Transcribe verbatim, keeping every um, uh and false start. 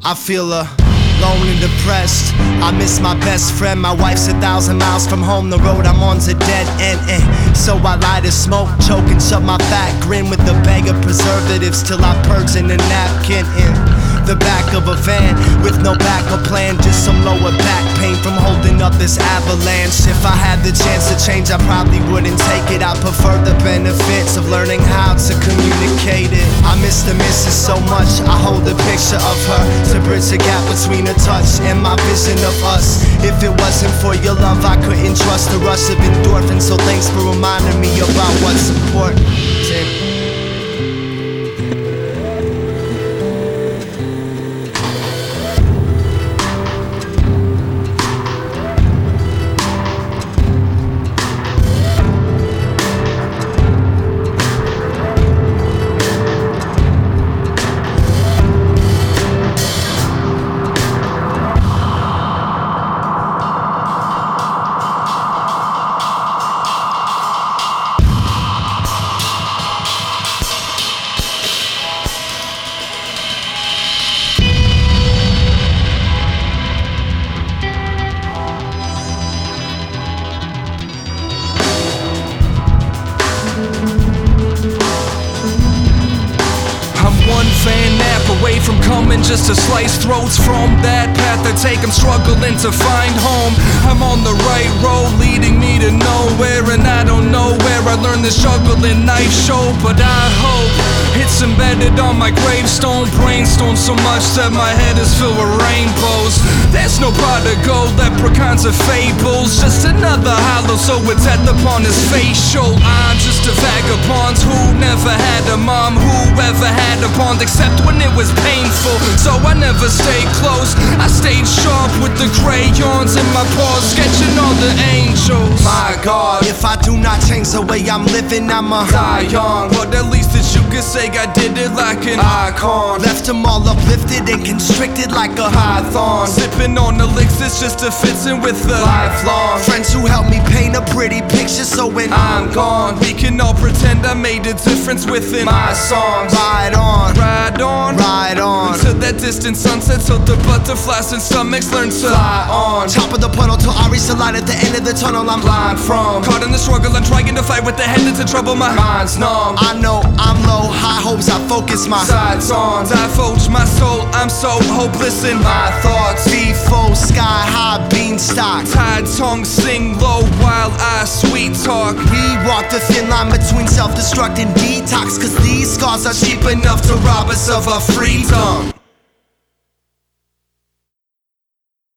I feel alone and depressed. I miss my best friend. My wife's a thousand miles from home. The road I'm on's a dead end, eh. So I light a smoke, choke and shut my fat grin with a bag of preservatives till I purge in a napkin in the back of a van with no backup plan, just some lower back pain from holding up this avalanche. If I had the chance to change, I probably wouldn't take it. I prefer the benefits of learning how to communicate it. I miss the missus so much, I hold a picture of her to bridge the gap between her touch and my vision of us. If it wasn't for your love, I couldn't trust the rush of endorphins. So thanks for reminding me about what's important. One fan nap away from coming just to slice throats from that path I take. I'm struggling to find home. I'm on the right road leading me to nowhere, and I don't know where I learned this juggling knife show, but I hope it's embedded on my gravestone. Brainstorm so much that my head is filled with rainbows. There's no prodigal, leprechauns or fables, just another hollow, so it's at upon his facial. I'm just a vagabond who never had a mom, who ever had a bond except when it was painful. So I never stayed close, I stayed sharp with the crayons in my paws, sketching all the angels. My God, if I do not change the way I'm living, I'ma die young. But at least that you could say I did it like an icon. Left them all uplifted and constricted like a python. Sipping on elixirs just to fit in with the lifelong friends who helped me paint a pretty picture, so when I'm gone, we can all pretend I made a difference within my songs. Ride on, ride on, ride on until that distant sunset, till the butterflies and stomachs learn to fly on. Top of the puddle till I reach the light at the end of the tunnel I'm blind from. Caught in the struggle, I'm trying to fight with the head into trouble. My mind's numb, I know I'm low, high hopes I focus my sights on. Divulge my soul, I'm so hopeless in my thoughts. V-four, sky high, beanstalk. Tide tongue sing low while I sweet talk. We walk the thin line between self-destruct and detox, cause these scars are cheap enough to rob us of our freedom.